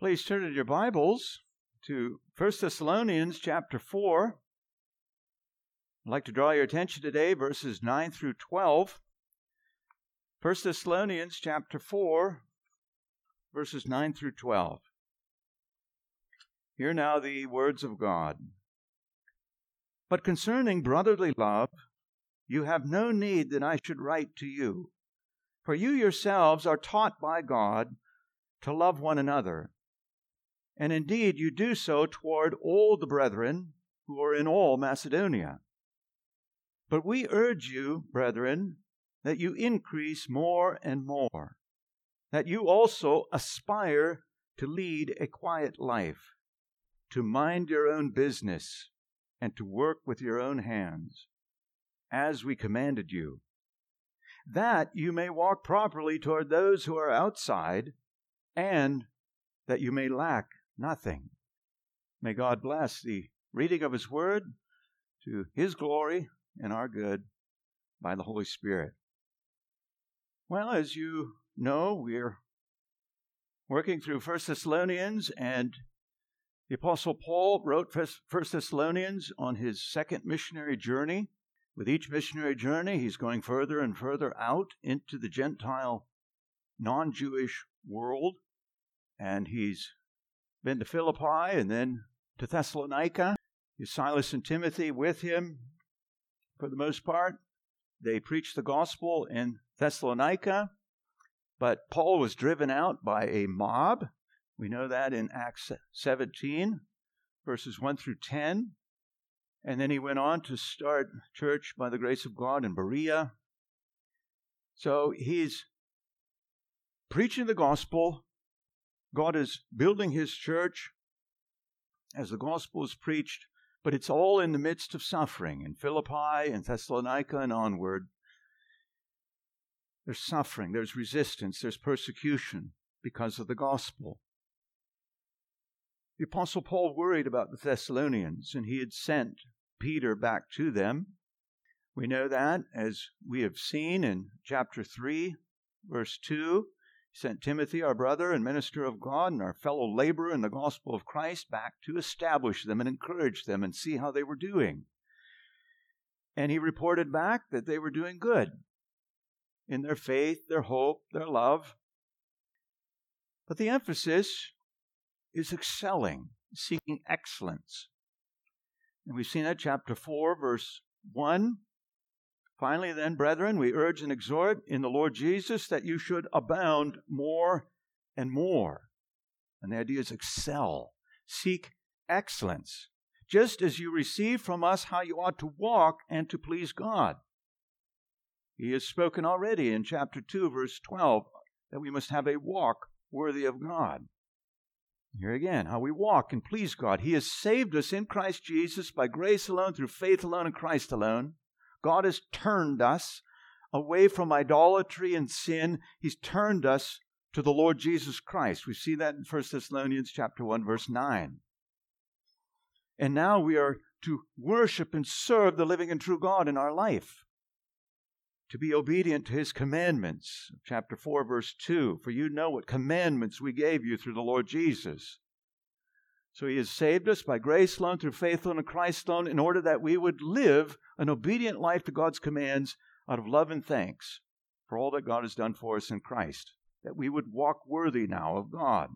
Please turn in your Bibles to 1 Thessalonians chapter 4. I'd like to draw your attention today, verses 9 through 12. 1 Thessalonians chapter 4, verses 9 through 12. Hear now the words of God. But concerning brotherly love, you have no need that I should write to you, for you yourselves are taught by God to love one another. And indeed you do so toward all the brethren who are in all Macedonia. But we urge you, brethren, that you increase more and more, that you also aspire to lead a quiet life, to mind your own business, and to work with your own hands, as we commanded you, that you may walk properly toward those who are outside, and that you may lack nothing. May God bless the reading of His Word to His glory and our good by the Holy Spirit. Well, as you know, we're working through 1 Thessalonians, and the Apostle Paul wrote 1 Thessalonians on his second missionary journey. With each missionary journey, he's going further and further out into the Gentile, non-Jewish world, and he's been to Philippi and then to Thessalonica. He's Silas and Timothy with him for the most part. They preached the gospel in Thessalonica, but Paul was driven out by a mob. We know that in Acts 17, verses 1 through 10. And then he went on to start church by the grace of God in Berea. So he's preaching the gospel. God is building His church as the gospel is preached, but it's all in the midst of suffering. In Philippi and Thessalonica and onward, there's suffering, there's resistance, there's persecution because of the gospel. The Apostle Paul worried about the Thessalonians, and he had sent Peter back to them. We know that, as we have seen in chapter 3, verse 2. He sent Timothy, our brother and minister of God, and our fellow laborer in the gospel of Christ, back to establish them and encourage them and see how they were doing. And he reported back that they were doing good in their faith, their hope, their love. But the emphasis is excelling, seeking excellence. And we've seen that chapter 4, verse 1. Finally, then, brethren, we urge and exhort in the Lord Jesus that you should abound more and more. And the idea is excel, seek excellence, just as you receive from us how you ought to walk and to please God. He has spoken already in chapter 2, verse 12, that we must have a walk worthy of God. Here again, how we walk and please God. He has saved us in Christ Jesus by grace alone, through faith alone, in Christ alone. God has turned us away from idolatry and sin. He's turned us to the Lord Jesus Christ. We see that in 1 Thessalonians chapter 1, verse 9. And now we are to worship and serve the living and true God in our life, to be obedient to His commandments. Chapter 4, verse 2, for you know what commandments we gave you through the Lord Jesus. So He has saved us by grace alone, through faith alone, in Christ alone, in order that we would live an obedient life to God's commands out of love and thanks for all that God has done for us in Christ, that we would walk worthy now of God.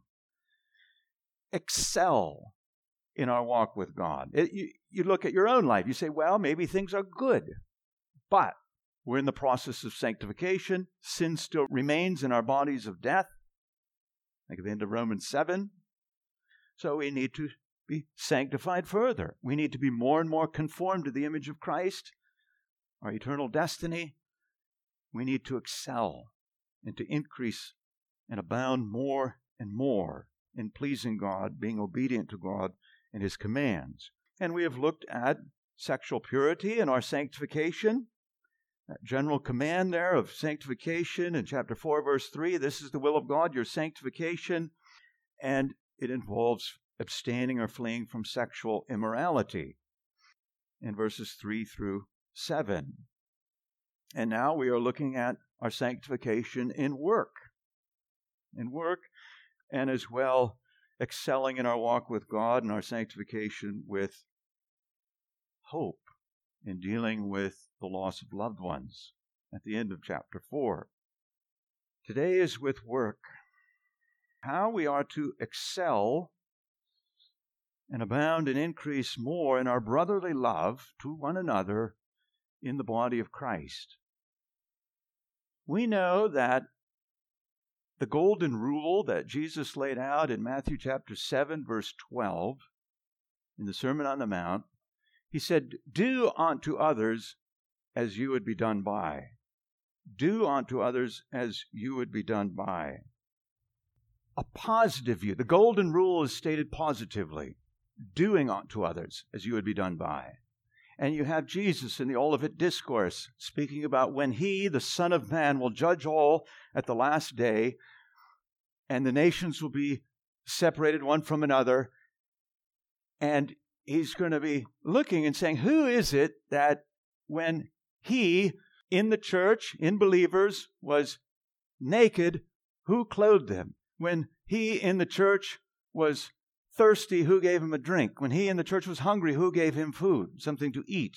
Excel in our walk with God. You look at your own life, you say, well, maybe things are good, but we're in the process of sanctification. Sin still remains in our bodies of death. Think of the end of Romans 7. So we need to be sanctified further. We need to be more and more conformed to the image of Christ, our eternal destiny. We need to excel and to increase and abound more and more in pleasing God, being obedient to God and His commands. And we have looked at sexual purity and our sanctification. That general command there of sanctification in chapter 4, verse 3, this is the will of God, your sanctification, and it involves abstaining or fleeing from sexual immorality in verses 3 through 7. And now we are looking at our sanctification in work, and as well excelling in our walk with God and our sanctification with hope in dealing with the loss of loved ones at the end of chapter 4. Today is with work. How we are to excel and abound and increase more in our brotherly love to one another in the body of Christ. We know that the golden rule that Jesus laid out in Matthew chapter 7, verse 12, in the Sermon on the Mount, he said, "Do unto others as you would be done by." Do unto others as you would be done by. A positive view. The golden rule is stated positively. Doing unto others as you would be done by. And you have Jesus in the Olivet Discourse speaking about when He, the Son of Man, will judge all at the last day, and the nations will be separated one from another. And He's going to be looking and saying, who is it that when He, in the church, in believers, was naked, who clothed them? When He in the church was thirsty, who gave Him a drink? When He in the church was hungry, who gave Him food, something to eat?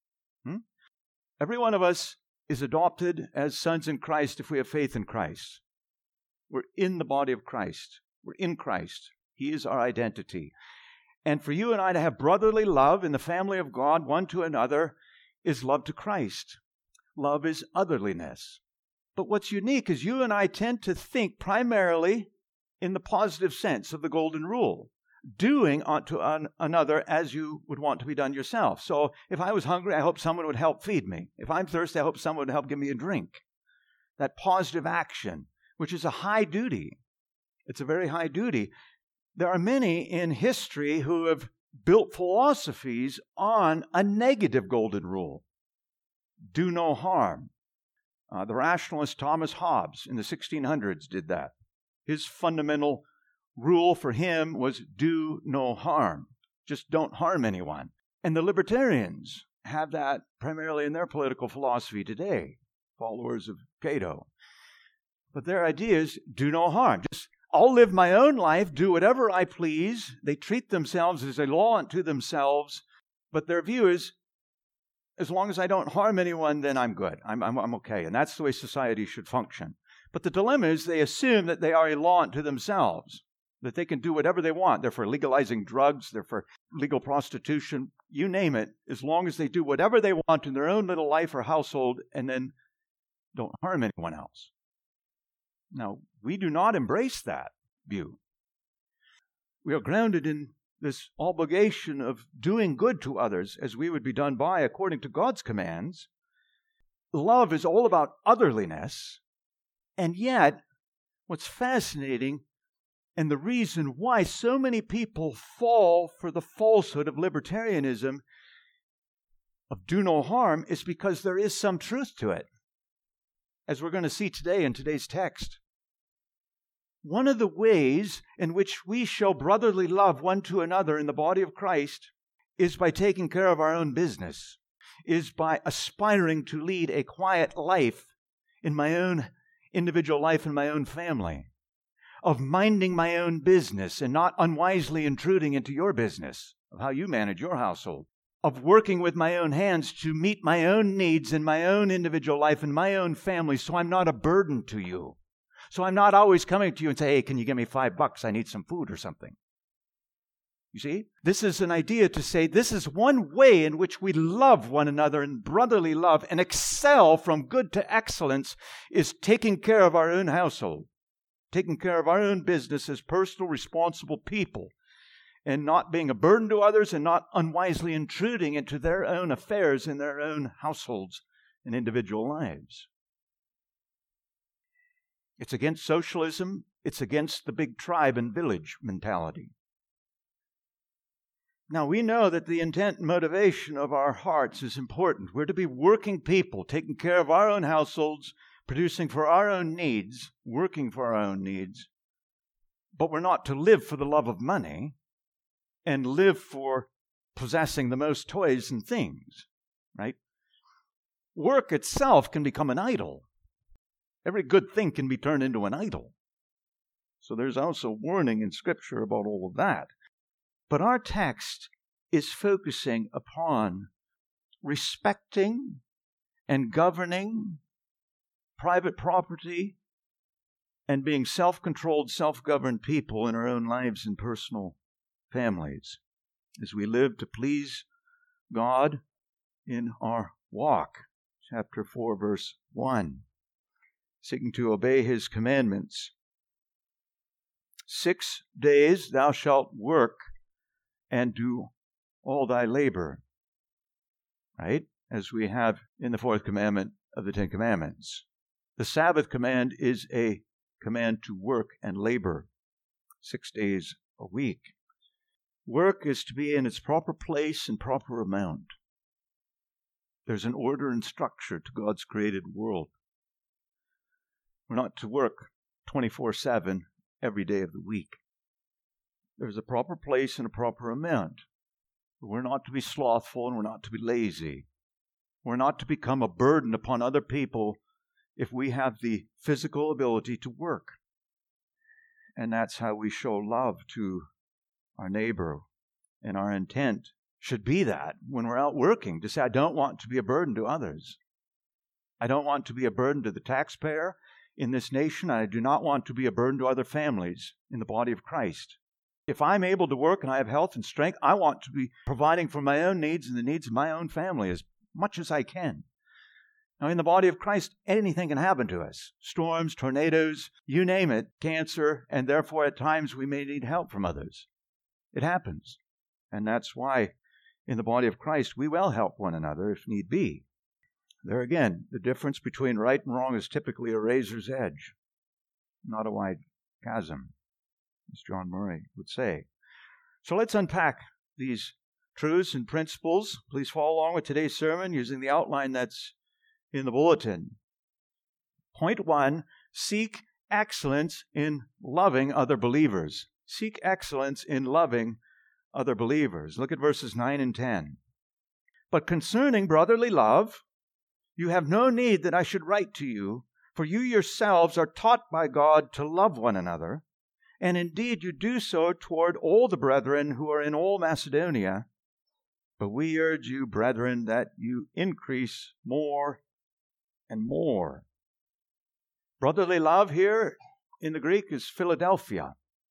Every one of us is adopted as sons in Christ if we have faith in Christ. We're in the body of Christ. We're in Christ. He is our identity. And for you and I to have brotherly love in the family of God, one to another, is love to Christ. Love is otherliness. But what's unique is you and I tend to think primarily in the positive sense of the golden rule. Doing unto another as you would want to be done yourself. So if I was hungry, I hope someone would help feed me. If I'm thirsty, I hope someone would help give me a drink. That positive action, which is a high duty. It's a very high duty. There are many in history who have built philosophies on a negative golden rule. Do no harm. The rationalist Thomas Hobbes in the 1600s did that. His fundamental rule for him was do no harm. Just don't harm anyone. And the libertarians have that primarily in their political philosophy today, followers of Cato. But their idea is do no harm. Just I'll live my own life, do whatever I please. They treat themselves as a law unto themselves, but their view is as long as I don't harm anyone, then I'm good. I'm okay. And that's the way society should function. But the dilemma is they assume that they are a law unto themselves, that they can do whatever they want. They're for legalizing drugs. They're for legal prostitution. You name it, as long as they do whatever they want in their own little life or household and then don't harm anyone else. Now, we do not embrace that view. We are grounded in this obligation of doing good to others as we would be done by according to God's commands. Love is all about otherliness, and yet what's fascinating and the reason why so many people fall for the falsehood of libertarianism of do no harm is because there is some truth to it, as we're going to see today in today's text. One of the ways in which we show brotherly love one to another in the body of Christ is by taking care of our own business, is by aspiring to lead a quiet life in my own individual life and my own family, of minding my own business and not unwisely intruding into your business, of how you manage your household, of working with my own hands to meet my own needs in my own individual life and my own family so I'm not a burden to you. So I'm not always coming to you and say, hey, can you give me $5? I need some food or something. You see? This is an idea to say this is one way in which we love one another in brotherly love and excel from good to excellence is taking care of our own household, taking care of our own business as personal, responsible people, and not being a burden to others and not unwisely intruding into their own affairs in their own households and individual lives. It's against socialism. It's against the big tribe and village mentality. Now, we know that the intent and motivation of our hearts is important. We're to be working people, taking care of our own households, producing for our own needs, working for our own needs. But we're not to live for the love of money and live for possessing the most toys and things, right? Work itself can become an idol. Every good thing can be turned into an idol. So there's also warning in Scripture about all of that. But our text is focusing upon respecting and governing private property and being self-controlled, self-governed people in our own lives and personal families as we live to please God in our walk. Chapter 4, verse 1. Seeking to obey His commandments. 6 days thou shalt work and do all thy labor. Right? As we have in the 4th commandment of the 10 Commandments. The Sabbath command is a command to work and labor 6 days a week. Work is to be in its proper place and proper amount. There's an order and structure to God's created world. We're not to work 24/7 every day of the week. There's a proper place and a proper amount. We're not to be slothful and we're not to be lazy. We're not to become a burden upon other people if we have the physical ability to work. And that's how we show love to our neighbor. And our intent should be that when we're out working, to say, I don't want to be a burden to others. I don't want to be a burden to the taxpayer in this nation. I do not want to be a burden to other families in the body of Christ. If I'm able to work and I have health and strength, I want to be providing for my own needs and the needs of my own family as much as I can. Now, in the body of Christ, anything can happen to us. Storms, tornadoes, you name it, cancer, and therefore at times we may need help from others. It happens. And that's why in the body of Christ we will help one another if need be. There again, the difference between right and wrong is typically a razor's edge, not a wide chasm, as John Murray would say. So let's unpack these truths and principles. Please follow along with today's sermon using the outline that's in the bulletin. Point 1, seek excellence in loving other believers. Seek excellence in loving other believers. Look at verses 9 and 10. But concerning brotherly love, you have no need that I should write to you, for you yourselves are taught by God to love one another, and indeed you do so toward all the brethren who are in all Macedonia. But we urge you, brethren, that you increase more and more. Brotherly love here in the Greek is Philadelphia.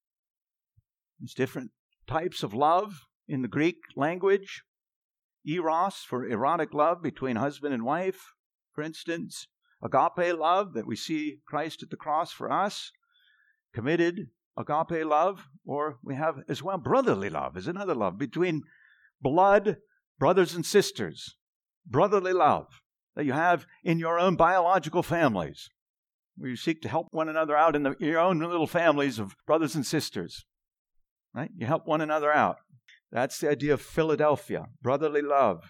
There's different types of love in the Greek language. Eros, for erotic love between husband and wife, for instance. Agape love, that we see Christ at the cross for us. Committed agape love, or we have as well brotherly love is another love between blood brothers and sisters. Brotherly love that you have in your own biological families, where you seek to help one another out in your own little families of brothers and sisters. Right? You help one another out. That's the idea of Philadelphia, brotherly love.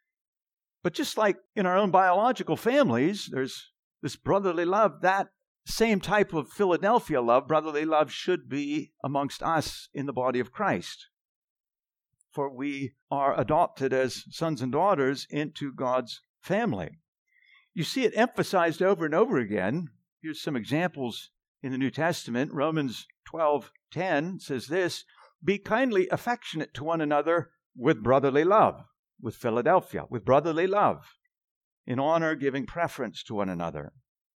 But just like in our own biological families, there's this brotherly love. That same type of Philadelphia love, brotherly love, should be amongst us in the body of Christ. For we are adopted as sons and daughters into God's family. You see it emphasized over and over again. Here's some examples in the New Testament. Romans 12:10 says this, be kindly affectionate to one another with brotherly love, with Philadelphia, with brotherly love, in honor giving preference to one another.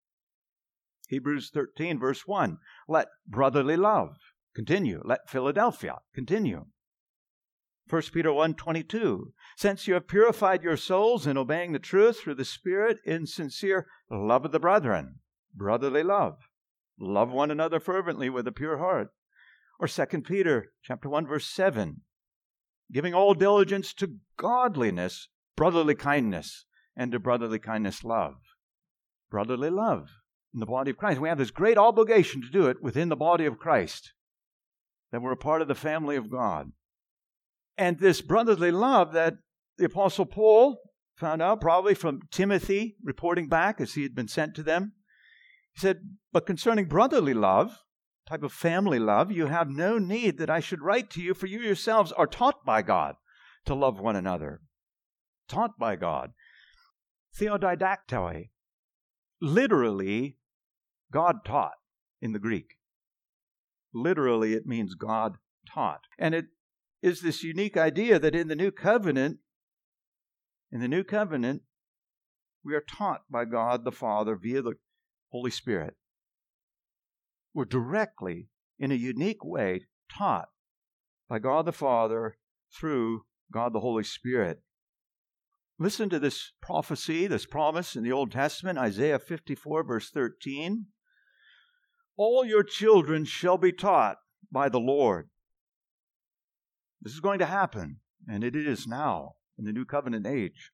Hebrews 13, verse 1, let brotherly love continue. Let Philadelphia continue. 1 Peter 1:22, since you have purified your souls in obeying the truth through the Spirit in sincere love of the brethren, brotherly love. Love one another fervently with a pure heart. Or 2 Peter chapter 1, verse 7, giving all diligence to godliness, brotherly kindness, and to brotherly kindness love. Brotherly love in the body of Christ. We have this great obligation to do it within the body of Christ, that we're a part of the family of God. And this brotherly love that the Apostle Paul found out probably from Timothy reporting back as he had been sent to them. He said, but concerning brotherly love, type of family love, you have no need that I should write to you, for you yourselves are taught by God to love one another. Taught by God. Theodidactoi, literally God taught in the Greek. Literally, it means God taught. And it is this unique idea that in the New Covenant, we are taught by God the Father via the Holy Spirit. We're directly, in a unique way, taught by God the Father through God the Holy Spirit. Listen to this prophecy, this promise in the Old Testament, Isaiah 54, verse 13. All your children shall be taught by the Lord. This is going to happen, and it is now in the New Covenant age.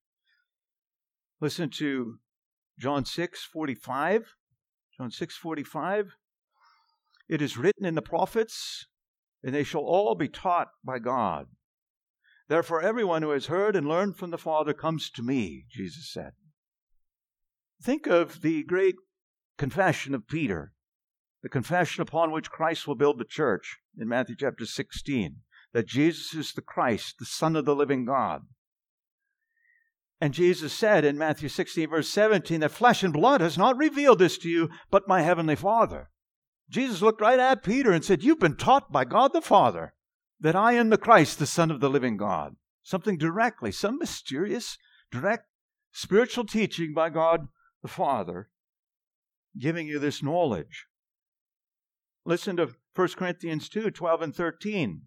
Listen to John 6:45. John 6:45. It is written in the prophets, and they shall all be taught by God. Therefore, everyone who has heard and learned from the Father comes to me, Jesus said. Think of the great confession of Peter, the confession upon which Christ will build the church in Matthew chapter 16, that Jesus is the Christ, the Son of the living God. And Jesus said in Matthew 16, verse 17, that flesh and blood has not revealed this to you, but my heavenly Father. Jesus looked right at Peter and said, you've been taught by God the Father that I am the Christ, the Son of the living God. Something directly, some mysterious, direct spiritual teaching by God the Father, giving you this knowledge. Listen to 1 Corinthians 2, 12 and 13.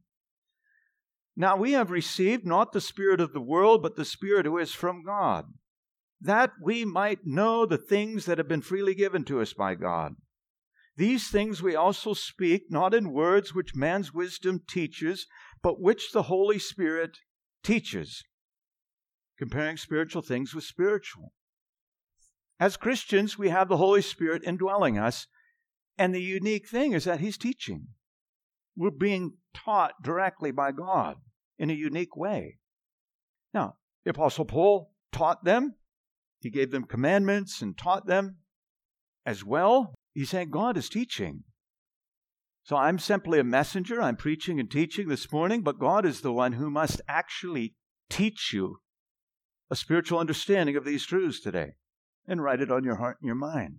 Now we have received not the spirit of the world, but the Spirit who is from God, that we might know the things that have been freely given to us by God. These things we also speak, not in words which man's wisdom teaches, but which the Holy Spirit teaches, comparing spiritual things with spiritual. As Christians, we have the Holy Spirit indwelling us, and the unique thing is that He's teaching. We're being taught directly by God in a unique way. Now, the Apostle Paul taught them. He gave them commandments and taught them as well. He's saying God is teaching. So I'm simply a messenger. I'm preaching and teaching this morning, but God is the one who must actually teach you a spiritual understanding of these truths today and write it on your heart and your mind.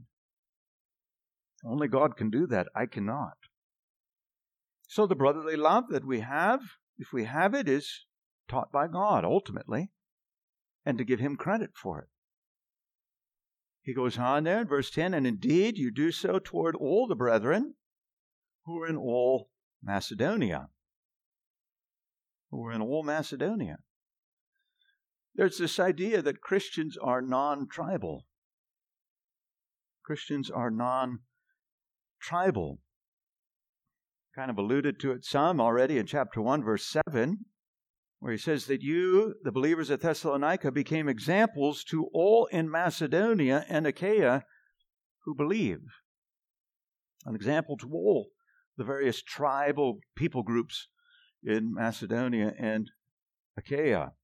Only God can do that. I cannot. So the brotherly love that we have, if we have it, is taught by God ultimately, and to give Him credit for it. He goes on there in verse 10, and indeed you do so toward all the brethren who are in all Macedonia. There's this idea that Christians are non-tribal. Christians are non-tribal. Kind of alluded to it some already in chapter 1, verse 7, where he says that you, the believers at Thessalonica, became examples to all in Macedonia and Achaia who believe. An example to all the various tribal people groups in Macedonia and Achaia.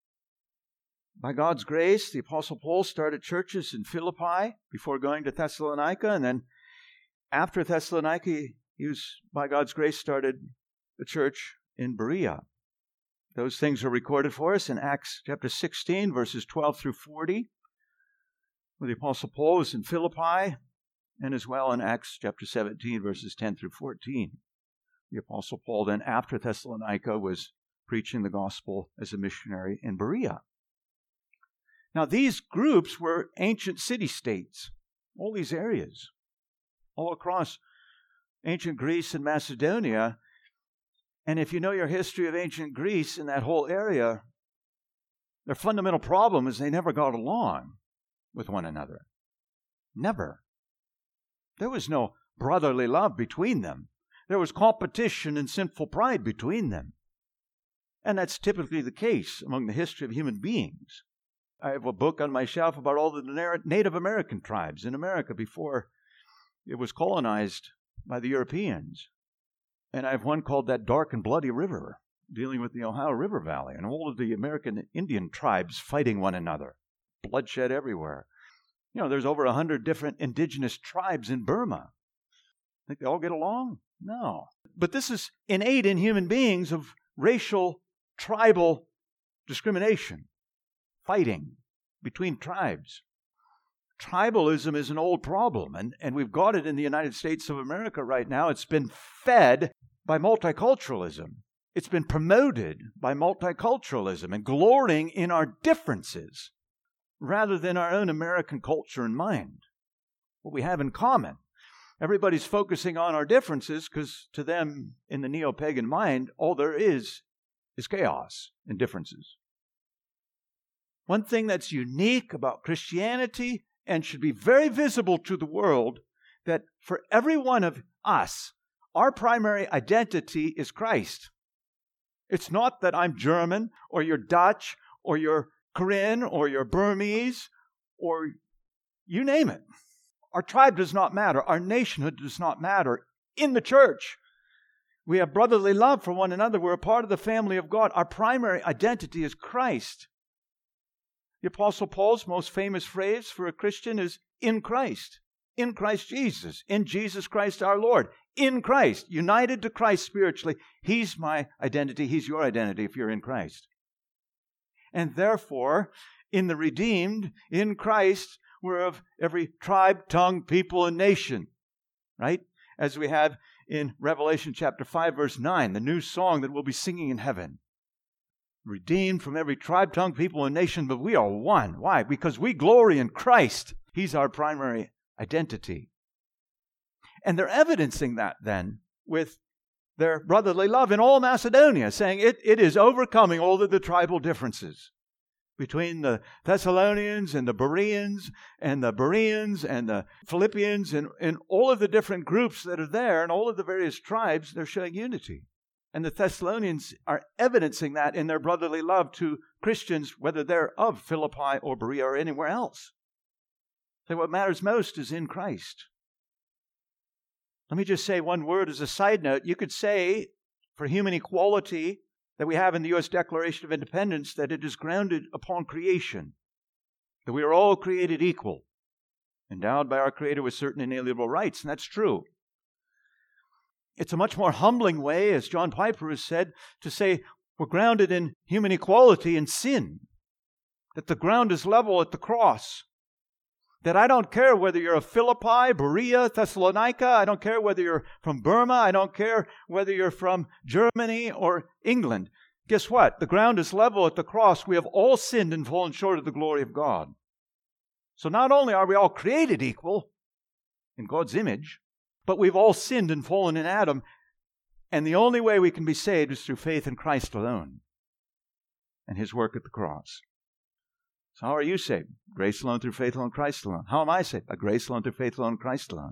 By God's grace, the Apostle Paul started churches in Philippi before going to Thessalonica, and then after Thessalonica, he was, by God's grace, started a church in Berea. Those things are recorded for us in Acts chapter 16, verses 12 through 40, where the Apostle Paul was in Philippi, and as well in Acts chapter 17, verses 10 through 14. The Apostle Paul then, after Thessalonica, was preaching the gospel as a missionary in Berea. Now, these groups were ancient city-states, all these areas, all across ancient Greece and Macedonia. And if you know your history of ancient Greece in that whole area, their fundamental problem is they never got along with one another. Never. There was no brotherly love between them. There was competition and sinful pride between them. And that's typically the case among the history of human beings. I have a book on my shelf about all the Native American tribes in America before it was colonized by the Europeans. And I have one called That Dark and Bloody River, dealing with the Ohio River Valley and all of the American Indian tribes fighting one another. Bloodshed everywhere. You know, there's over 100 different indigenous tribes in Burma. Think they all get along? No. But this is innate in human beings of racial, tribal discrimination, fighting between tribes. tribalism is an old problem, and we've got it in the United States of America right now. It's been fed by multiculturalism. It's been promoted by multiculturalism and glorying in our differences rather than our own American culture and mind, what we have in common. Everybody's focusing on our differences because to them, in the neo-pagan mind, all there is chaos and differences. One thing that's unique about Christianity and should be very visible to the world, that for every one of us, our primary identity is Christ. It's not that I'm German or you're Dutch or you're Korean or you're Burmese or you name it. Our tribe does not matter. Our nationhood does not matter. In the church, we have brotherly love for one another. We're a part of the family of God. Our primary identity is Christ. The Apostle Paul's most famous phrase for a Christian is in Christ Jesus, in Jesus Christ our Lord, in Christ, united to Christ spiritually. He's my identity. He's your identity if you're in Christ. And therefore, in the redeemed, in Christ, we're of every tribe, tongue, people, and nation, right? As we have in Revelation chapter 5, verse 9, the new song that we'll be singing in heaven. Redeemed from every tribe, tongue, people, and nation, but we are one. Why? Because we glory in Christ. He's our primary identity. And they're evidencing that then with their brotherly love in all Macedonia, saying it is overcoming all of the tribal differences between the Thessalonians and the Bereans and the Philippians and all of the different groups that are there and all of the various tribes. They're showing unity. And the Thessalonians are evidencing that in their brotherly love to Christians, whether they're of Philippi or Berea or anywhere else. So what matters most is in Christ. Let me just say one word as a side note. You could say for human equality that we have in the U.S. Declaration of Independence that it is grounded upon creation, that we are all created equal, endowed by our Creator with certain inalienable rights, and that's true. It's a much more humbling way, as John Piper has said, to say we're grounded in human equality and sin, that the ground is level at the cross, that I don't care whether you're of Philippi, Berea, Thessalonica, I don't care whether you're from Burma, I don't care whether you're from Germany or England. Guess what? The ground is level at the cross. We have all sinned and fallen short of the glory of God. So not only are we all created equal in God's image, but we've all sinned and fallen in Adam, and the only way we can be saved is through faith in Christ alone and His work at the cross. So how are you saved? Grace alone, through faith alone, Christ alone. How am I saved? By grace alone, through faith alone, Christ alone.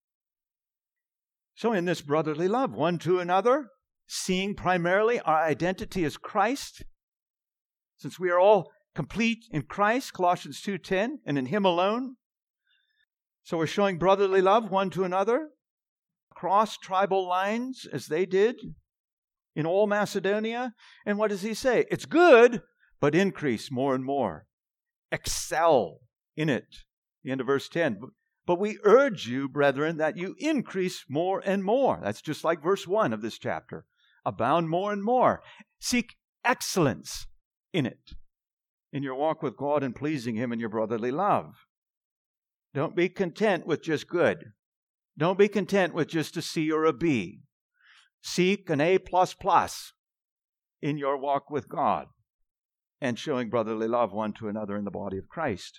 So in this brotherly love, one to another, seeing primarily our identity as Christ, since we are all complete in Christ, Colossians 2:10, and in Him alone. So we're showing brotherly love one to another, across tribal lines as they did in all Macedonia. And what does he say? It's good, but increase more and more. Excel in it. The end of verse 10. But we urge you, brethren, that you increase more and more. That's just like verse 1 of this chapter. Abound more and more. Seek excellence in it, in your walk with God and pleasing Him in your brotherly love. Don't be content with just good. Don't be content with just a C or a B. Seek an A++ in your walk with God and showing brotherly love one to another in the body of Christ.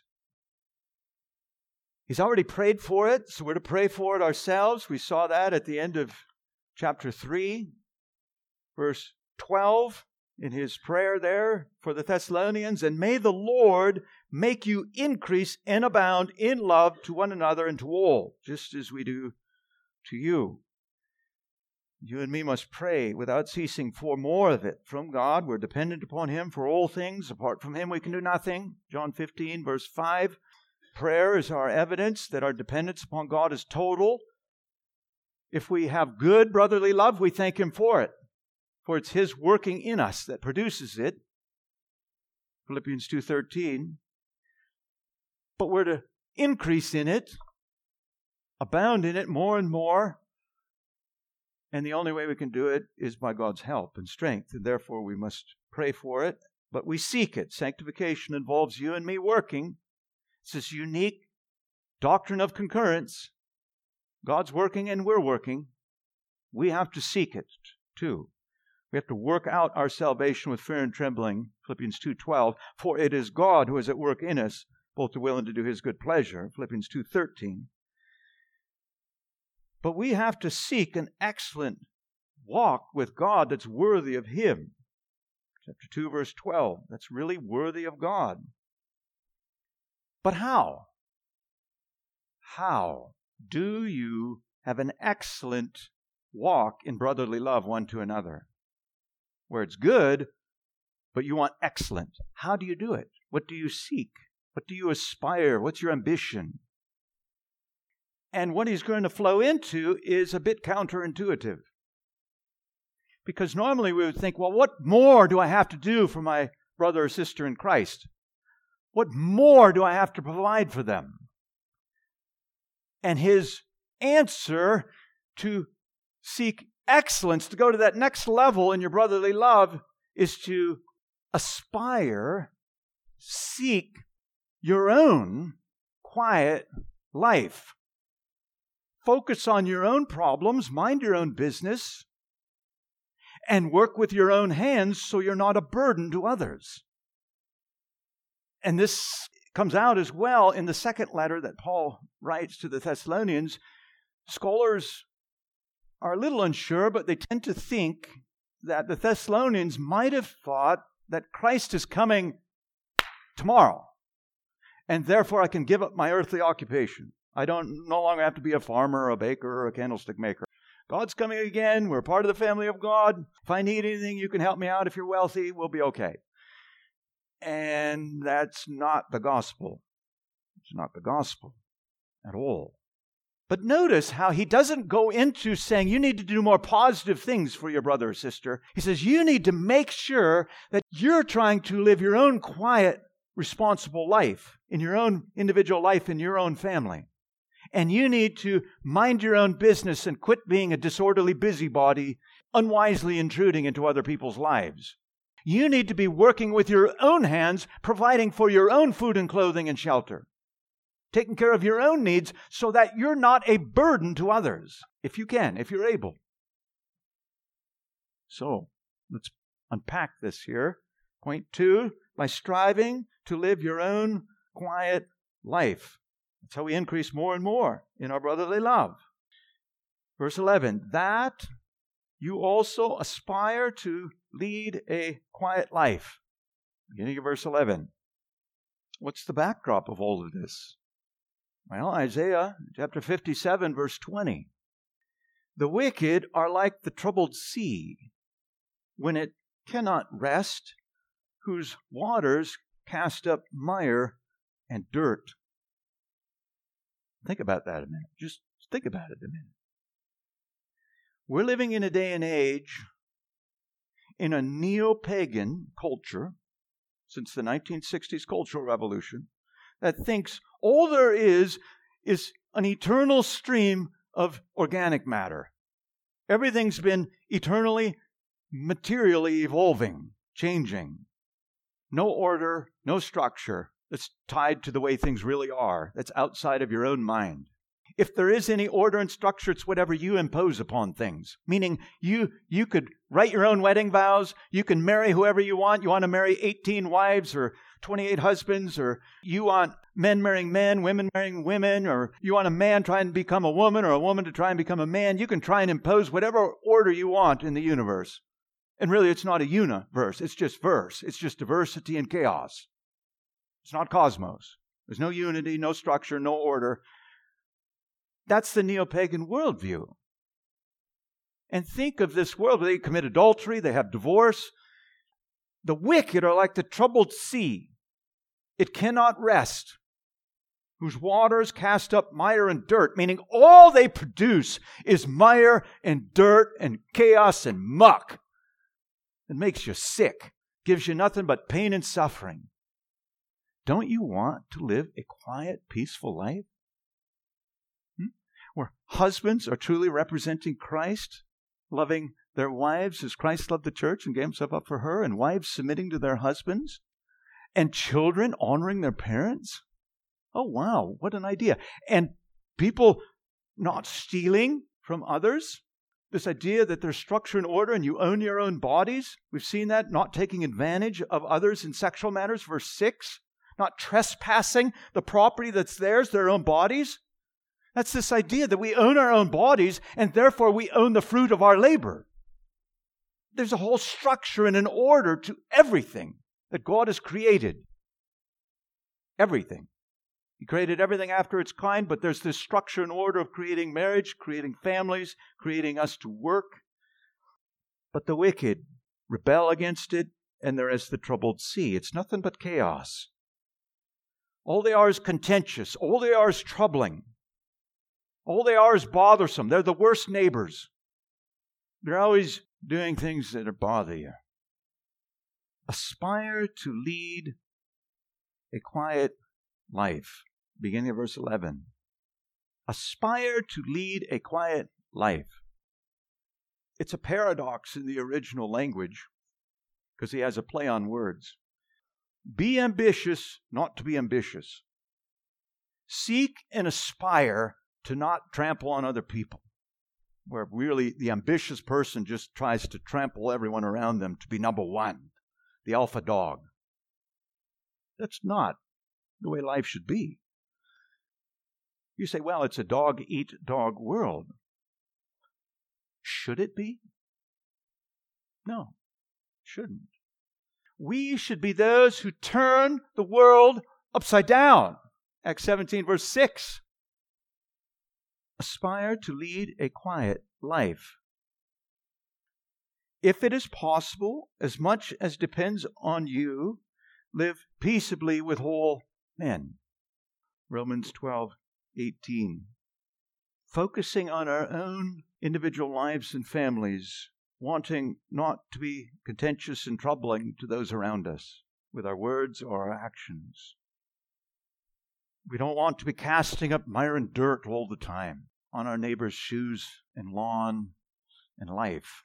He's already prayed for it, so we're to pray for it ourselves. We saw that at the end of chapter 3, verse 12, in his prayer there for the Thessalonians. And may the Lord make you increase and abound in love to one another and to all, just as we do to you. You and me must pray without ceasing for more of it from God. We're dependent upon Him for all things. Apart from Him, we can do nothing. John 15, verse 5. Prayer is our evidence that our dependence upon God is total. If we have good brotherly love, we thank Him for it. For it's His working in us that produces it. Philippians 2:13. But we're to increase in it, abound in it more and more. And the only way we can do it is by God's help and strength. And therefore we must pray for it. But we seek it. Sanctification involves you and me working. It's this unique doctrine of concurrence. God's working and we're working. We have to seek it too. We have to work out our salvation with fear and trembling, Philippians 2:12, for it is God who is at work in us, both to will and to do His good pleasure, Philippians 2:13. But we have to seek an excellent walk with God that's worthy of Him. Chapter 2, verse 12, that's really worthy of God. But how? How do you have an excellent walk in brotherly love one to another? Where it's good, but you want excellent. How do you do it? What do you seek? What do you aspire? What's your ambition? And what he's going to flow into is a bit counterintuitive. Because normally we would think, well, what more do I have to do for my brother or sister in Christ? What more do I have to provide for them? And his answer to seek excellence, to go to that next level in your brotherly love, is to aspire, seek your own quiet life. Focus on your own problems, mind your own business, and work with your own hands so you're not a burden to others. And this comes out as well in the second letter that Paul writes to the Thessalonians. Scholars are a little unsure, but they tend to think that the Thessalonians might have thought that Christ is coming tomorrow, and therefore I can give up my earthly occupation. I don't no longer have to be a farmer or a baker or a candlestick maker. God's coming again. We're part of the family of God. If I need anything, you can help me out. If you're wealthy, we'll be okay. And that's not the gospel. It's not the gospel at all. But notice how he doesn't go into saying you need to do more positive things for your brother or sister. He says you need to make sure that you're trying to live your own quiet, responsible life, in your own individual life, in your own family. And you need to mind your own business and quit being a disorderly busybody, unwisely intruding into other people's lives. You need to be working with your own hands, providing for your own food and clothing and shelter, taking care of your own needs so that you're not a burden to others, if you can, if you're able. So, let's unpack this here. Point 2, by striving to live your own quiet life. That's how we increase more and more in our brotherly love. Verse 11, that you also aspire to lead a quiet life. Beginning of verse 11. What's the backdrop of all of this? Well, Isaiah chapter 57, verse 20. The wicked are like the troubled sea, when it cannot rest, whose waters cast up mire and dirt. Think about that a minute. Just think about it a minute. We're living in a day and age in a neo-pagan culture since the 1960s Cultural Revolution that thinks all there is an eternal stream of organic matter. Everything's been eternally, materially evolving, changing. No order, no structure that's tied to the way things really are, that's outside of your own mind. If there is any order and structure, it's whatever you impose upon things. Meaning, you could write your own wedding vows, you can marry whoever you want. You want to marry 18 wives or 28 husbands, or you want men marrying men, women marrying women, or you want a man trying to become a woman or a woman to try and become a man. You can try and impose whatever order you want in the universe. And really, it's not a universe, it's just verse. It's just diversity and chaos. It's not cosmos. There's no unity, no structure, no order. That's the neo-pagan worldview. And think of this world where they commit adultery, they have divorce. The wicked are like the troubled sea. It cannot rest, whose waters cast up mire and dirt, meaning all they produce is mire and dirt and chaos and muck. It makes you sick, gives you nothing but pain and suffering. Don't you want to live a quiet, peaceful life? Where husbands are truly representing Christ, loving their wives as Christ loved the church and gave himself up for her, and wives submitting to their husbands, and children honoring their parents? Oh, wow, what an idea. And people not stealing from others. This idea that there's structure and order and you own your own bodies. We've seen that. Not taking advantage of others in sexual matters. Verse 6. Not trespassing the property that's theirs, their own bodies. That's this idea that we own our own bodies and therefore we own the fruit of our labor. There's a whole structure and an order to everything that God has created. Everything. He created everything after its kind, but there's this structure and order of creating marriage, creating families, creating us to work. But the wicked rebel against it, and there is the troubled sea. It's nothing but chaos. All they are is contentious. All they are is troubling. All they are is bothersome. They're the worst neighbors. They're always doing things that bother you. Aspire to lead a quiet life. Beginning of verse 11. Aspire to lead a quiet life. It's a paradox in the original language because he has a play on words. Be ambitious not to be ambitious. Seek and aspire to not trample on other people. Where really the ambitious person just tries to trample everyone around them to be number one, the alpha dog. That's not the way life should be. You say, well, it's a dog-eat-dog world. Should it be? No, it shouldn't. We should be those who turn the world upside down. Acts 17, verse 6. Aspire to lead a quiet life. If it is possible, as much as depends on you, live peaceably with all men. Romans 12:18. Focusing on our own individual lives and families, wanting not to be contentious and troubling to those around us with our words or our actions. We don't want to be casting up mire and dirt all the time on our neighbor's shoes and lawn and life.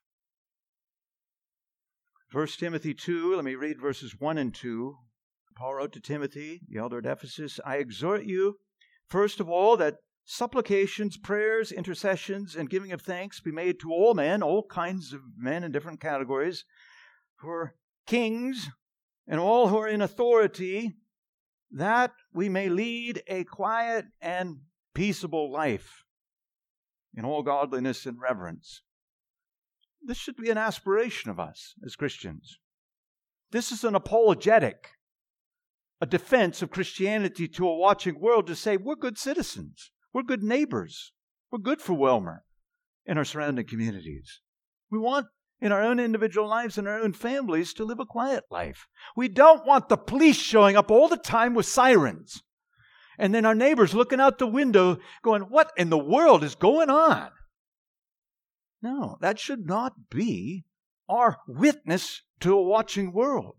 1 Timothy 2, let me read verses 1 and 2. Paul wrote to Timothy, the elder at Ephesus, I exhort you, first of all, that supplications, prayers, intercessions, and giving of thanks be made to all men, all kinds of men in different categories, for kings and all who are in authority, that we may lead a quiet and peaceable life in all godliness and reverence. This should be an aspiration of us as Christians. This is an apologetic, a defense of Christianity to a watching world to say, we're good citizens, we're good neighbors, we're good for Willmar and our surrounding communities. We want in our own individual lives and our own families to live a quiet life. We don't want the police showing up all the time with sirens. And then our neighbors looking out the window going, what in the world is going on? No, that should not be our witness to a watching world.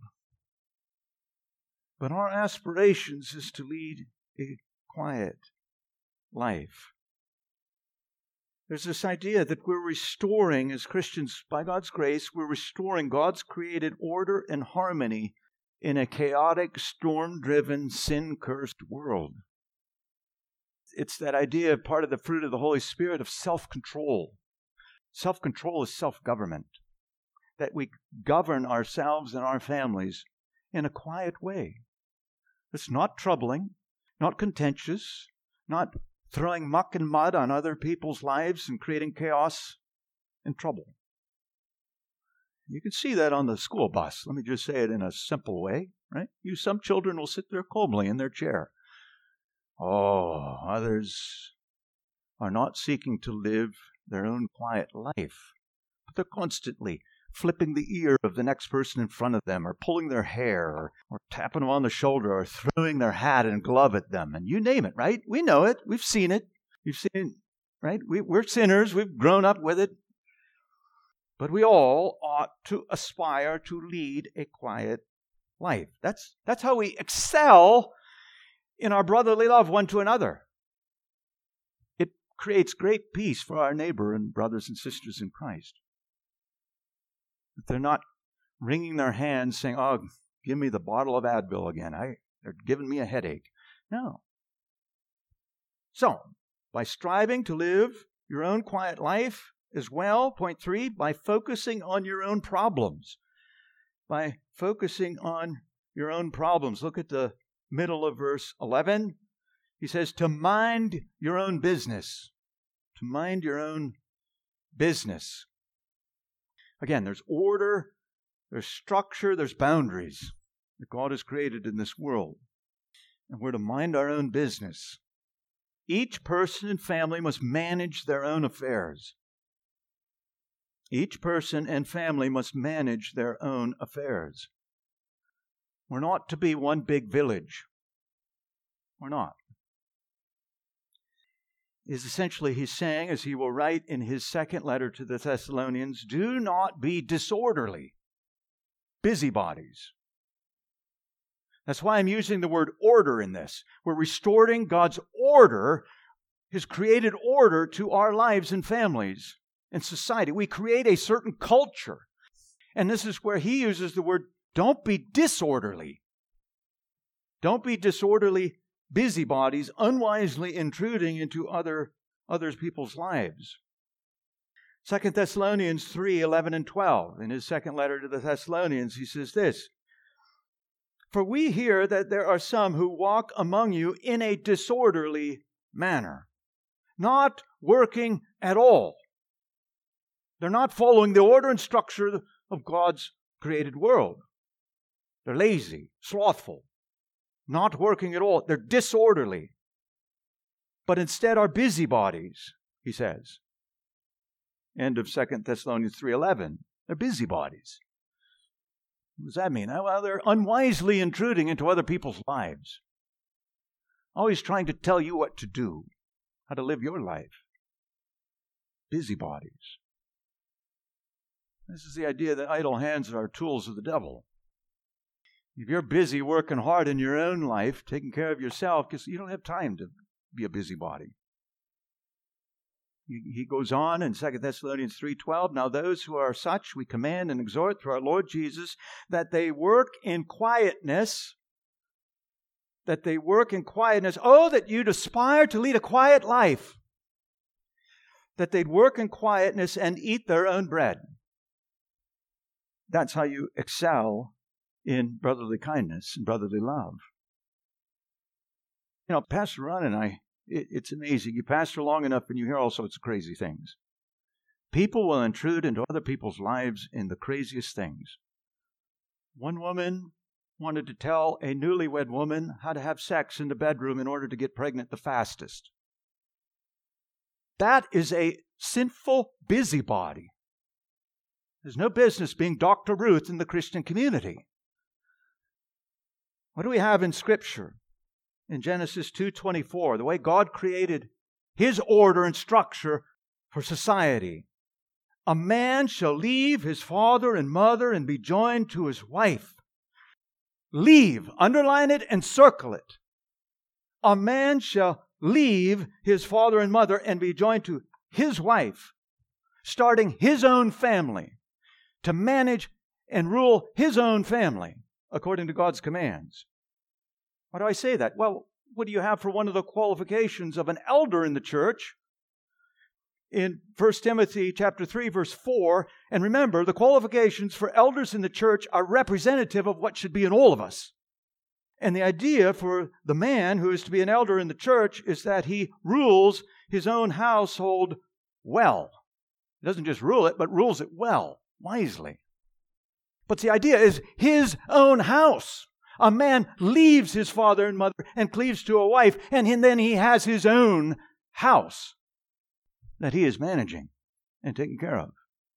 But our aspirations is to lead a quiet life. There's this idea that we're restoring, as Christians, by God's grace, we're restoring God's created order and harmony in a chaotic, storm-driven, sin-cursed world. It's that idea, part of the fruit of the Holy Spirit, of self-control. Self-control is self-government. That we govern ourselves and our families in a quiet way. It's not troubling, not contentious, not throwing muck and mud on other people's lives and creating chaos and trouble. You can see that on the school bus. Let me just say it in a simple way, right? Some children will sit there calmly in their chair. Oh, others are not seeking to live their own quiet life, but they're constantly flipping the ear of the next person in front of them, or pulling their hair, or tapping them on the shoulder, or throwing their hat and glove at them. And you name it, right? We know it. We've seen it. We've seen it, right? We're sinners. We've grown up with it. But we all ought to aspire to lead a quiet life. That's how we excel in our brotherly love one to another. It creates great peace for our neighbor and brothers and sisters in Christ. That they're not wringing their hands saying, oh, give me the bottle of Advil again. They're giving me a headache. No. So, by striving to live your own quiet life as well. Point 3, by focusing on your own problems. By focusing on your own problems. Look at the middle of verse 11. He says, to mind your own business. To mind your own business. Again, there's order, there's structure, there's boundaries that God has created in this world. And we're to mind our own business. Each person and family must manage their own affairs. Each person and family must manage their own affairs. We're not to be one big village. We're not. Is essentially he's saying, as he will write in his second letter to the Thessalonians, do not be disorderly, busybodies. That's why I'm using the word order in this. We're restoring God's order, His created order, to our lives and families and society. We create a certain culture. And this is where he uses the word, don't be disorderly. Don't be disorderly busybodies, unwisely intruding into others people's lives. 2 Thessalonians 3:11 and 12. In his second letter to the Thessalonians, he says this, for we hear that there are some who walk among you in a disorderly manner, not working at all. They're not following the order and structure of God's created world. They're lazy, slothful, not working at all. They're disorderly, but instead are busybodies, he says. End of 2 Thessalonians 3:11. They're busybodies. What does that mean? Well, they're unwisely intruding into other people's lives. Always trying to tell you what to do, how to live your life. Busybodies. This is the idea that idle hands are tools of the devil. If you're busy working hard in your own life, taking care of yourself, because you don't have time to be a busybody. He goes on in 2 Thessalonians 3:12, now those who are such we command and exhort through our Lord Jesus that they work in quietness. That they work in quietness. Oh, that you'd aspire to lead a quiet life. That they'd work in quietness and eat their own bread. That's how you excel in brotherly kindness and brotherly love. You know, Pastor Ron and I, it's amazing. You pastor long enough and you hear all sorts of crazy things. People will intrude into other people's lives in the craziest things. One woman wanted to tell a newlywed woman how to have sex in the bedroom in order to get pregnant the fastest. That is a sinful busybody. There's no business being Dr. Ruth in the Christian community. What do we have in Scripture? In Genesis 2:24, the way God created His order and structure for society. A man shall leave his father and mother and be joined to his wife. Leave, underline it and circle it. A man shall leave his father and mother and be joined to his wife, starting his own family, to manage and rule his own family according to God's commands. Why do I say that? Well, what do you have for one of the qualifications of an elder in the church? In 1 Timothy chapter 3, verse 4, and remember, the qualifications for elders in the church are representative of what should be in all of us. And the idea for the man who is to be an elder in the church is that he rules his own household well. He doesn't just rule it, but rules it well, wisely. But the idea is his own house. A man leaves his father and mother and cleaves to a wife, and then he has his own house that he is managing and taking care of.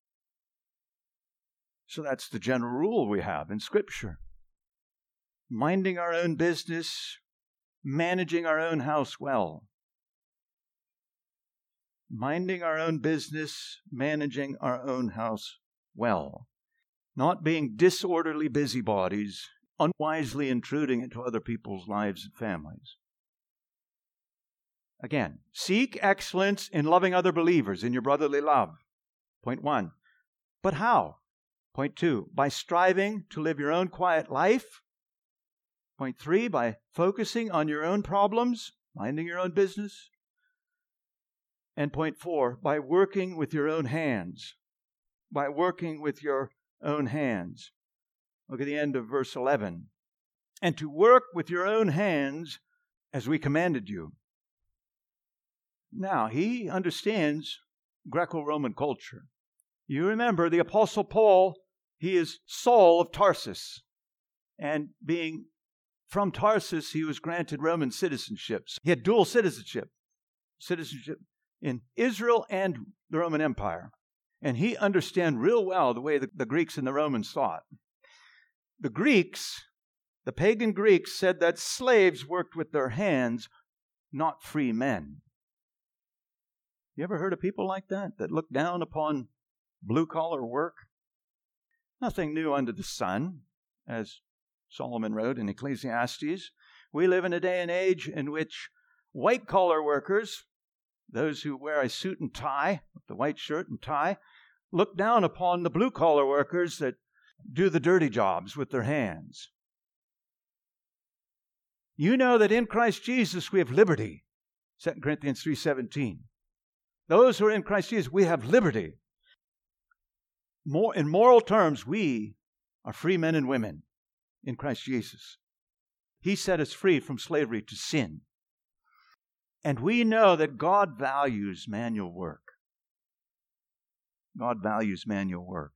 So that's the general rule we have in Scripture. Minding our own business, managing our own house well. Minding our own business, managing our own house well. Not being disorderly busybodies, unwisely intruding into other people's lives and families. Again, seek excellence in loving other believers, in your brotherly love. Point 1. But how? Point 2. By striving to live your own quiet life. Point 3. By focusing on your own problems, minding your own business. And point 4, by working with your own hands. By working with your own hands. Look at the end of verse 11. And to work with your own hands as we commanded you. Now, he understands Greco-Roman culture. You remember the Apostle Paul, he is Saul of Tarsus. And being from Tarsus, he was granted Roman citizenship. He had dual citizenship in Israel and the Roman Empire. And he understood real well the way the Greeks and the Romans thought. The Greeks, the pagan Greeks, said that slaves worked with their hands, not free men. You ever heard of people like that look down upon blue-collar work? Nothing new under the sun, as Solomon wrote in Ecclesiastes. We live in a day and age in which white-collar workers, those who wear a suit and tie, the white shirt and tie, look down upon the blue-collar workers that do the dirty jobs with their hands. You know that in Christ Jesus we have liberty. 2 Corinthians 3:17. Those who are in Christ Jesus, we have liberty. In moral terms, we are free men and women in Christ Jesus. He set us free from slavery to sin. And we know that God values manual work. God values manual work.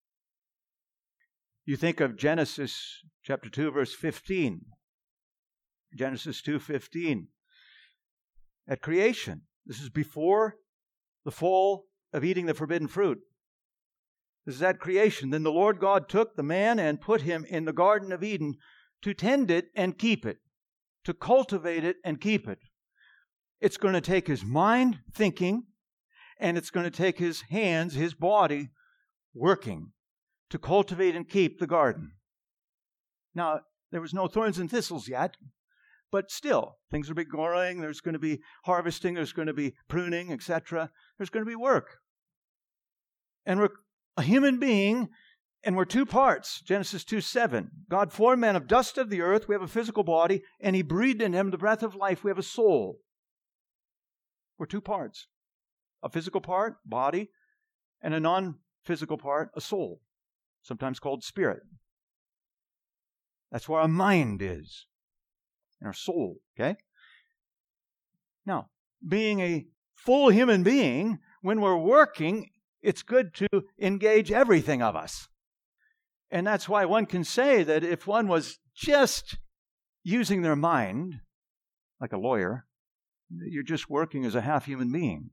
You think of Genesis chapter 2, verse 15. Genesis 2:15. At creation, this is before the fall of eating the forbidden fruit. This is at creation. Then the Lord God took the man and put him in the Garden of Eden to tend it and keep it, to cultivate it and keep it. It's going to take his mind thinking, and it's going to take his hands, his body, working to cultivate and keep the garden. Now, there was no thorns and thistles yet, but still, things will be growing, there's going to be harvesting, there's going to be pruning, etc. There's going to be work. And we're a human being, and we're two parts. Genesis 2:7. God formed man of dust of the earth. We have a physical body, and He breathed in him the breath of life. We have a soul. We're two parts. A physical part, body, and a non-physical part, a soul, sometimes called spirit. That's where our mind is, and our soul, okay? Now, being a full human being, when we're working, it's good to engage everything of us. And that's why one can say that if one was just using their mind, like a lawyer, you're just working as a half-human being.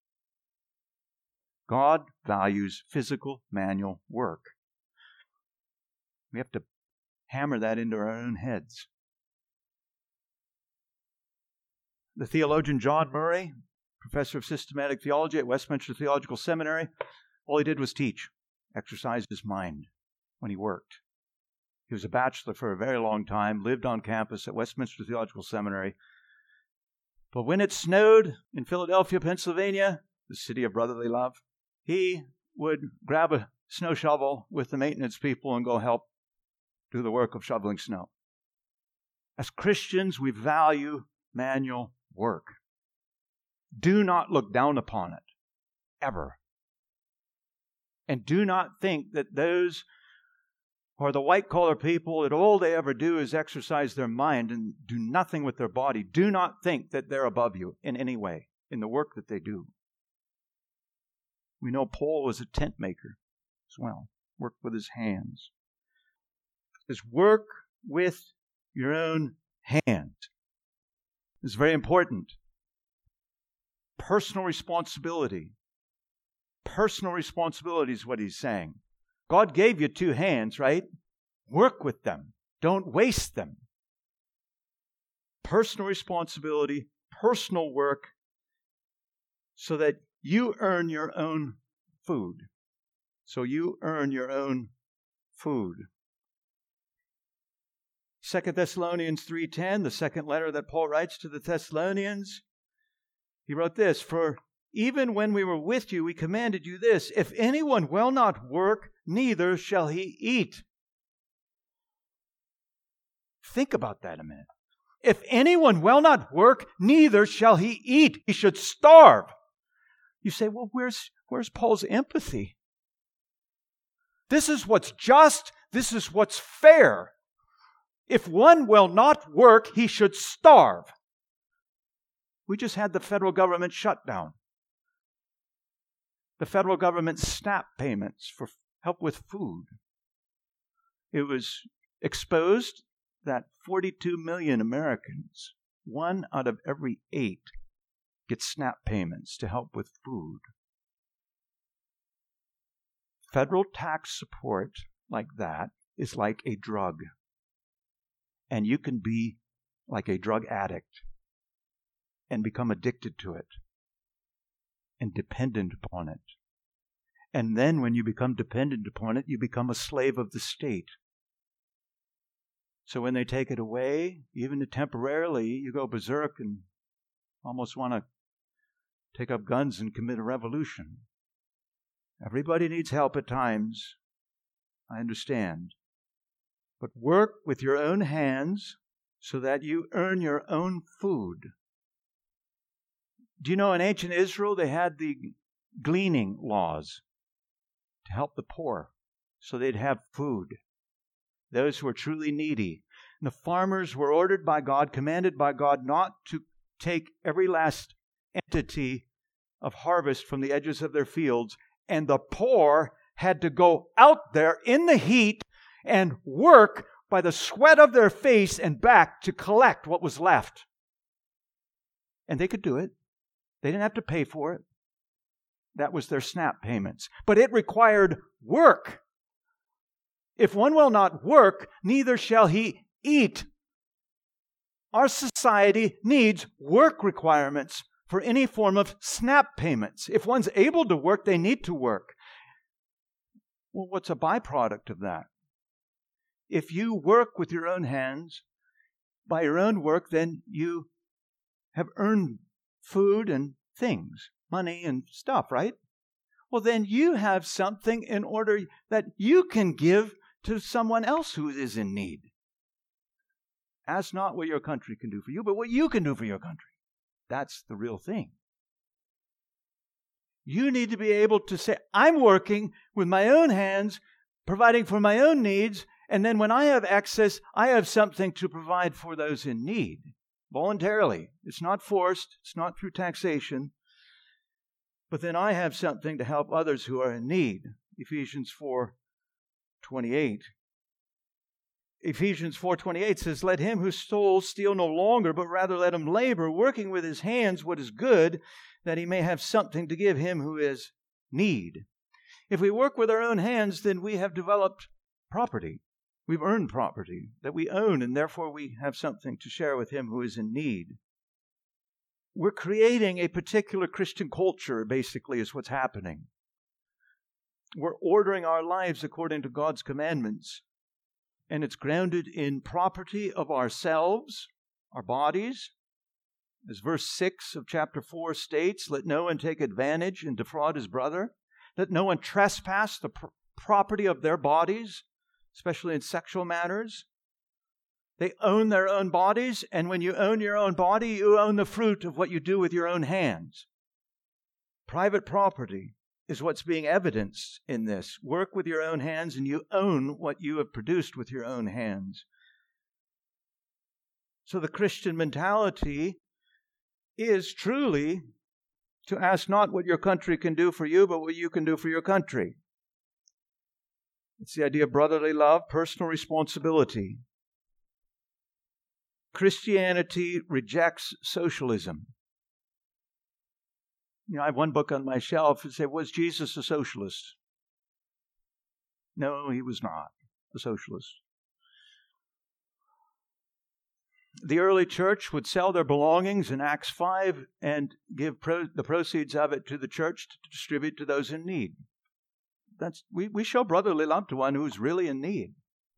God values physical manual work. We have to hammer that into our own heads. The theologian John Murray, professor of systematic theology at Westminster Theological Seminary, all he did was teach, exercised his mind when he worked. He was a bachelor for a very long time, lived on campus at Westminster Theological Seminary. But when it snowed in Philadelphia, Pennsylvania, the city of brotherly love, he would grab a snow shovel with the maintenance people and go help do the work of shoveling snow. As Christians, we value manual work. Do not look down upon it, ever. And do not think that those who are the white-collar people, that all they ever do is exercise their mind and do nothing with their body. Do not think that they're above you in any way in the work that they do. We know Paul was a tent maker as well, worked with his hands. It says, work with your own hand. It's very important. Personal responsibility. Personal responsibility is what he's saying. God gave you two hands, right? Work with them. Don't waste them. Personal responsibility, personal work, so that you earn your own food. So you earn your own food. 2 Thessalonians 3:10, the second letter that Paul writes to the Thessalonians, he wrote this, "For even when we were with you, we commanded you this, if anyone will not work, neither shall he eat." Think about that a minute. If anyone will not work, neither shall he eat. He should starve. You say, well, where's Paul's empathy? This is what's just. This is what's fair. If one will not work, he should starve. We just had the federal government shutdown. The federal government SNAP payments for help with food. It was exposed that 42 million Americans, 1 out of every 8, get SNAP payments to help with food. Federal tax support like that is like a drug. And you can be like a drug addict and become addicted to it and dependent upon it. And then when you become dependent upon it, you become a slave of the state. So when they take it away, even temporarily, you go berserk and almost want to take up guns and commit a revolution. Everybody needs help at times. I understand. But work with your own hands so that you earn your own food. Do you know in ancient Israel they had the gleaning laws to help the poor so they'd have food? Those who were truly needy. And the farmers were ordered by God, commanded by God, not to take every last entity of harvest from the edges of their fields. And the poor had to go out there in the heat and work by the sweat of their face and back to collect what was left. And they could do it. They didn't have to pay for it. That was their SNAP payments. But it required work. If one will not work, neither shall he eat. Our society needs work requirements for any form of SNAP payments. If one's able to work, they need to work. Well, what's a byproduct of that? If you work with your own hands, by your own work, then you have earned food and things, money and stuff, right? Well, then you have something in order that you can give to someone else who is in need. Ask not what your country can do for you, but what you can do for your country. That's the real thing. You need to be able to say, I'm working with my own hands, providing for my own needs, and then when I have access, I have something to provide for those in need. Voluntarily. It's not forced. It's not through taxation. But then I have something to help others who are in need. Ephesians 4:28. Ephesians 4:28 says, let him who stole steal no longer, but rather let him labor, working with his hands what is good, that he may have something to give him who is need. If we work with our own hands, then we have developed property. We've earned property that we own, and therefore we have something to share with him who is in need. We're creating a particular Christian culture, basically, is what's happening. We're ordering our lives according to God's commandments, and it's grounded in property of ourselves, our bodies. As verse 6 of chapter 4 states, let no one take advantage and defraud his brother. Let no one trespass the property of their bodies, especially in sexual matters. They own their own bodies, and when you own your own body, you own the fruit of what you do with your own hands. Private property is what's being evidenced in this. Work with your own hands, and you own what you have produced with your own hands. So the Christian mentality is truly to ask not what your country can do for you, but what you can do for your country. It's the idea of brotherly love, personal responsibility. Christianity rejects socialism. You know, I have one book on my shelf that said, was Jesus a socialist? No, he was not a socialist. The early church would sell their belongings in Acts 5 and give the proceeds of it to the church to distribute to those in need. We show brotherly love to one who's really in need.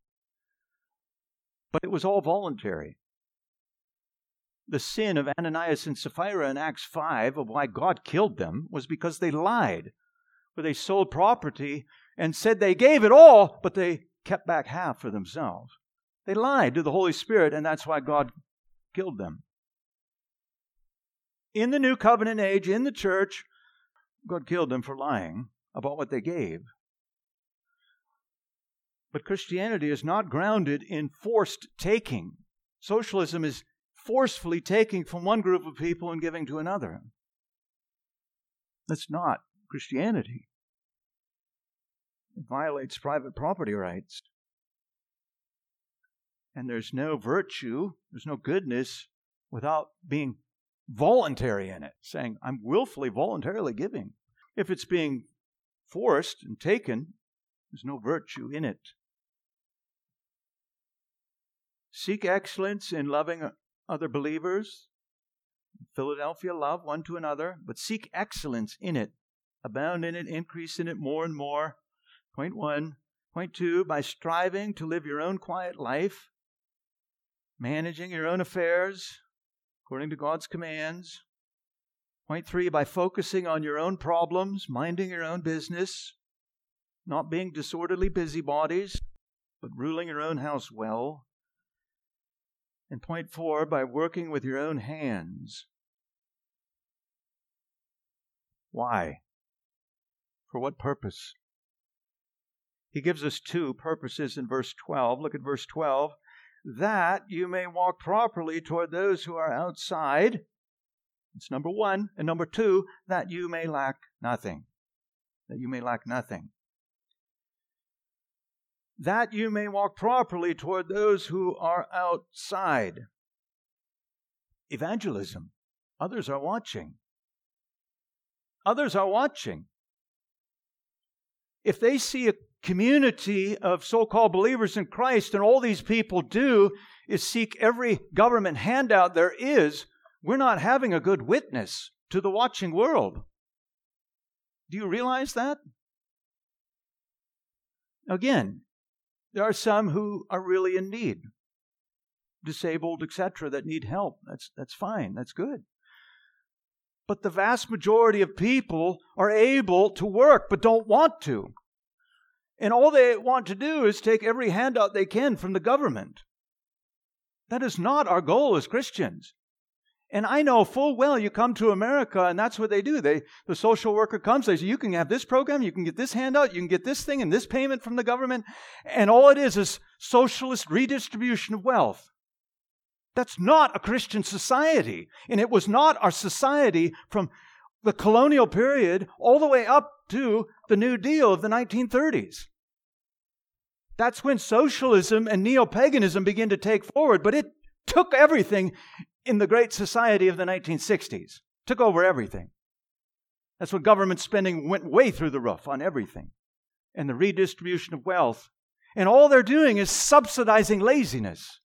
But it was all voluntary. The sin of Ananias and Sapphira in Acts 5 of why God killed them was because they lied, where they sold property and said they gave it all, but they kept back half for themselves. They lied to the Holy Spirit, and that's why God killed them. In the New Covenant age, in the church, God killed them for lying about what they gave. But Christianity is not grounded in forced taking. Socialism is forcefully taking from one group of people and giving to another. That's not Christianity. It violates private property rights. And there's no virtue, there's no goodness without being voluntary in it, saying, I'm willfully, voluntarily giving. If it's being forced and taken, there's no virtue in it. Seek excellence in loving other believers. Philadelphia, love one to another, but seek excellence in it. Abound in it, increase in it more and more. Point 1. Point 2, by striving to live your own quiet life, managing your own affairs according to God's commands. Point 3, by focusing on your own problems, minding your own business, not being disorderly busybodies, but ruling your own house well. And point 4, by working with your own hands. Why? For what purpose? He gives us 2 purposes in verse 12. Look at verse 12. That you may walk properly toward those who are outside. It's number 1. And number 2, that you may lack nothing. That you may lack nothing. That you may walk properly toward those who are outside. Evangelism. Others are watching. Others are watching. If they see a community of so-called believers in Christ and all these people do is seek every government handout there is, we're not having a good witness to the watching world. Do you realize that? Again, there are some who are really in need, disabled, etc., that need help. That's fine. That's good. But the vast majority of people are able to work but don't want to. And all they want to do is take every handout they can from the government. That is not our goal as Christians. And I know full well you come to America and that's what they do. The social worker comes, they say, you can have this program, you can get this handout, you can get this thing and this payment from the government. And all it is socialist redistribution of wealth. That's not a Christian society. And it was not our society from the colonial period all the way up to the New Deal of the 1930s. That's when socialism and neo-paganism began to take forward, but it took everything in the Great Society of the 1960s. Took over everything. That's when government spending went way through the roof on everything. And the redistribution of wealth. And all they're doing is subsidizing laziness.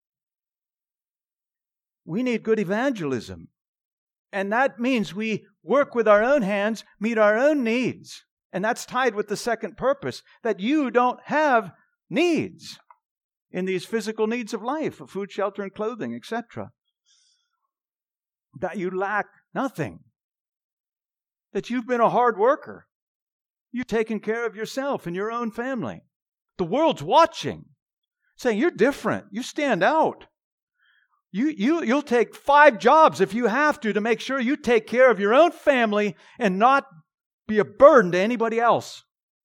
We need good evangelism. And that means we work with our own hands, meet our own needs. And that's tied with the second purpose, that you don't have needs in these physical needs of life, of food, shelter, and clothing, etc. That you lack nothing. That you've been a hard worker. You've taken care of yourself and your own family. The world's watching, saying, you're different. You stand out. You'll take 5 jobs if you have to make sure you take care of your own family and not be a burden to anybody else.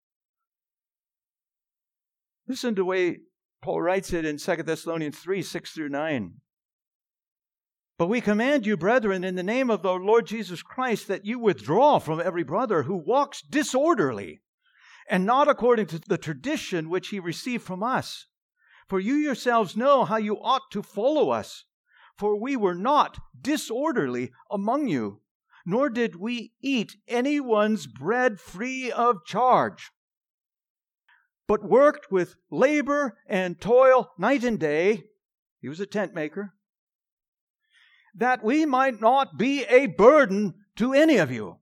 Listen to the way Paul writes it in 2 Thessalonians 3, 6 through 9. But we command you, brethren, in the name of the Lord Jesus Christ, that you withdraw from every brother who walks disorderly, and not according to the tradition which he received from us. For you yourselves know how you ought to follow us. For we were not disorderly among you, nor did we eat anyone's bread free of charge, but worked with labor and toil night and day. He was a tent maker. That we might not be a burden to any of you.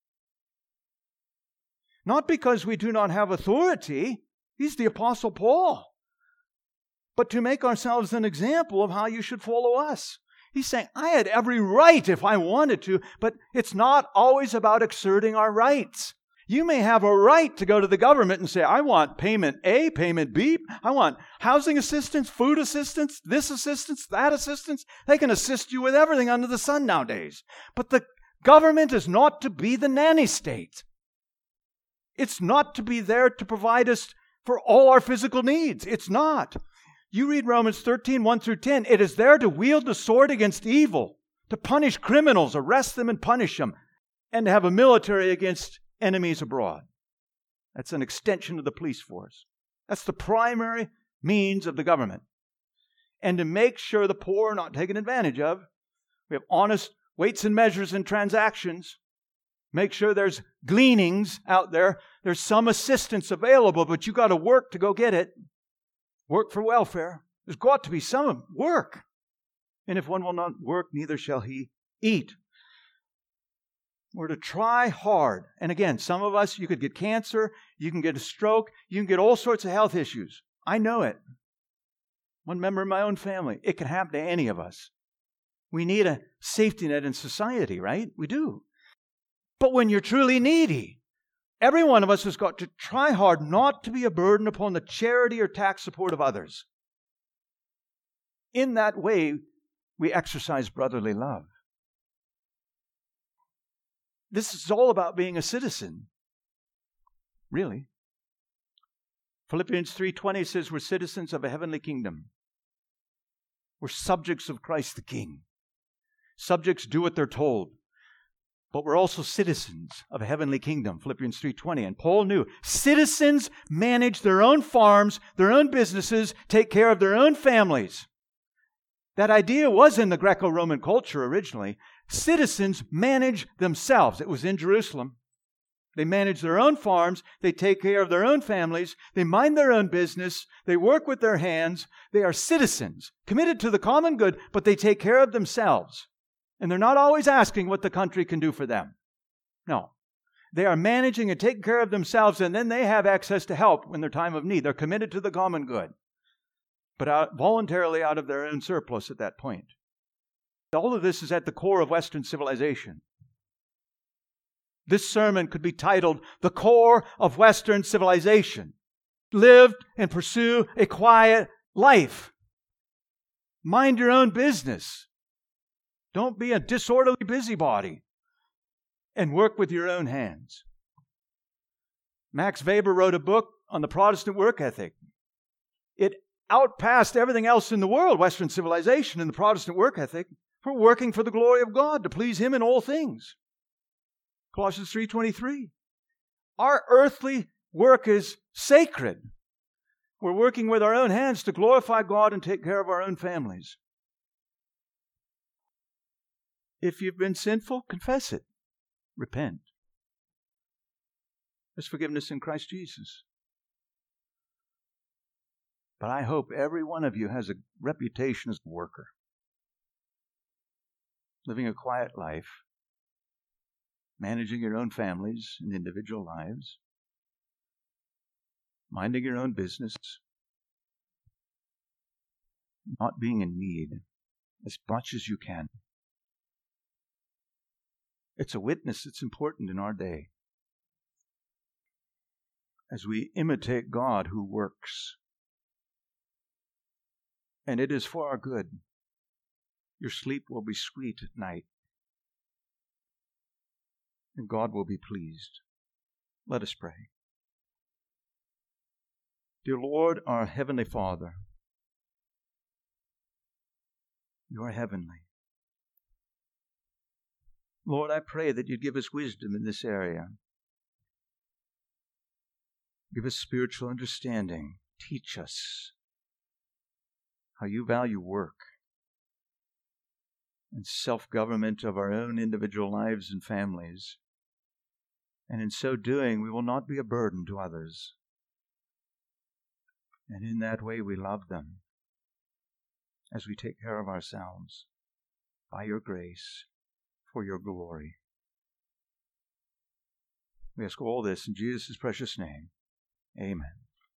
Not because we do not have authority. He's the Apostle Paul. But to make ourselves an example of how you should follow us. He's saying, I had every right if I wanted to, but it's not always about exerting our rights. You may have a right to go to the government and say, I want payment A, payment B. I want housing assistance, food assistance, this assistance, that assistance. They can assist you with everything under the sun nowadays. But the Government is not to be the nanny state. It's not to be there to provide us for all our physical needs. It's not. You read Romans 13, 1 through 10. It is there to wield the sword against evil, to punish criminals, arrest them and punish them, and to have a military against enemies abroad. That's an extension of the police force. That's the primary means of the government. And to make sure the poor are not taken advantage of, we have honest weights and measures and transactions. Make sure there's gleanings out there. There's some assistance available, but you got to work to go get it. Work for welfare. There's got to be some work. And if one will not work, neither shall he eat. We're to try hard. And again, some of us, you could get cancer, you can get a stroke, you can get all sorts of health issues. I know it. One member of my own family. It can happen to any of us. We need a safety net in society, right? We do. But when you're truly needy, every one of us has got to try hard not to be a burden upon the charity or tax support of others. In that way, we exercise brotherly love. This is all about being a citizen. Really. Philippians 3:20 says we're citizens of a heavenly kingdom. We're subjects of Christ the King. Subjects do what they're told. But we're also citizens of a heavenly kingdom, Philippians 3:20. And Paul knew citizens manage their own farms, their own businesses, take care of their own families. That idea was in the Greco-Roman culture originally. Citizens manage themselves. It was in Jerusalem. They manage their own farms. They take care of their own families. They mind their own business. They work with their hands. They are citizens, committed to the common good, but they take care of themselves. And they're not always asking what the country can do for them. No. They are managing and taking care of themselves, and then they have access to help in their time of need. They're committed to the common good, but voluntarily out of their own surplus at that point. All of this is at the core of Western civilization. This sermon could be titled, The Core of Western Civilization. Live and pursue a quiet life. Mind your own business. Don't be a disorderly busybody. And work with your own hands. Max Weber wrote a book on the Protestant work ethic. It outpassed everything else in the world, Western civilization, and the Protestant work ethic, for working for the glory of God, to please Him in all things. Colossians 3:23. Our earthly work is sacred. We're working with our own hands to glorify God and take care of our own families. If you've been sinful, confess it. Repent. There's forgiveness in Christ Jesus. But I hope every one of you has a reputation as a worker. Living a quiet life. Managing your own families and individual lives. Minding your own business. Not being in need as much as you can. It's a witness that's important in our day. As we imitate God who works. And it is for our good. Your sleep will be sweet at night. And God will be pleased. Let us pray. Dear Lord, our Heavenly Father, You are heavenly. Lord, I pray that You'd give us wisdom in this area. Give us spiritual understanding. Teach us how You value work and self-government of our own individual lives and families. And in so doing, we will not be a burden to others. And in that way, we love them as we take care of ourselves by Your grace for Your glory. We ask all this in Jesus' precious name. Amen.